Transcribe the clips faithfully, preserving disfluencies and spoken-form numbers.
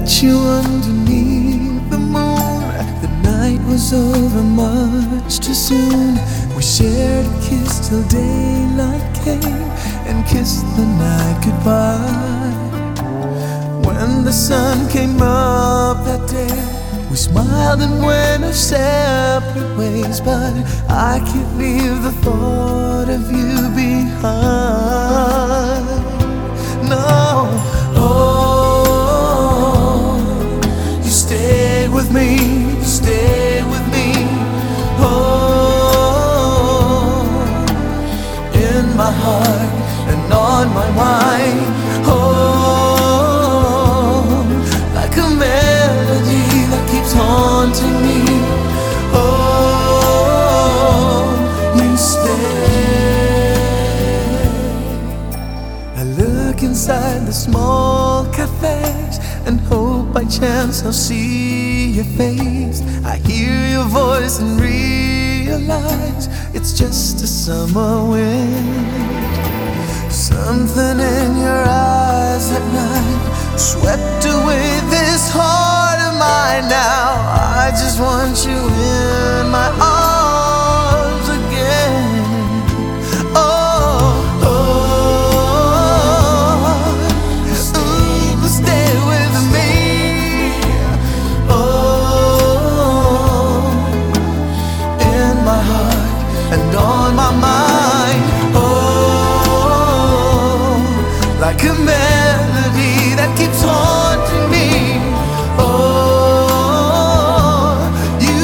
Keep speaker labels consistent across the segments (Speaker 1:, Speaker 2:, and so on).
Speaker 1: Met you underneath the moon. The night was over much too soon. We shared a kiss till daylight came, and kissed the night goodbye. When the sun came up that day, we smiled and went our separate ways. But I can't leave the thought of you behind. No. Oh, you stayed with me, you stayed with me. Oh, in my heart and on my mind. Oh, like a melody that keeps haunting me. Oh, you stay. I look inside the small cafes and hope by chance I'll see your face. I hear your voice and realize it's just a summer wind. Something in your eyes at night swept away this heart of mine. Now I just want you in my arms again. Oh, oh, ooh, stay with me. Oh, in my heart and on my mind. Oh, like a melody that keeps haunting me. Oh, you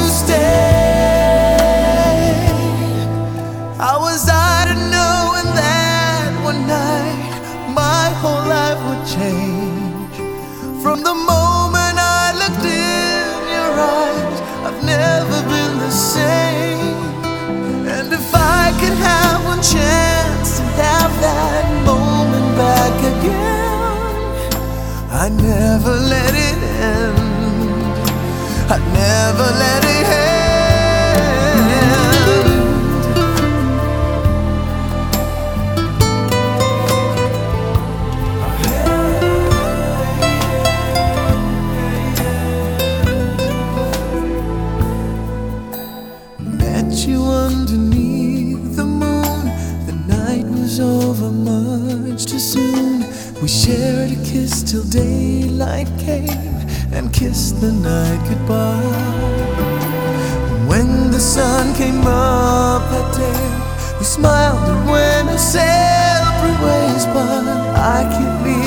Speaker 1: stay. How was I to know in that one night my whole life would change? From the moment I looked in your eyes, I've never been the same. And if I could have one chance to have that moment back again, I'd never let it end. I'd never let it end. Met you underneath the moon. The night was over much too soon. We shared a kiss till daylight came, and kissed the night goodbye. When the sun came up that day, we smiled and went our separate ways. But I can't leave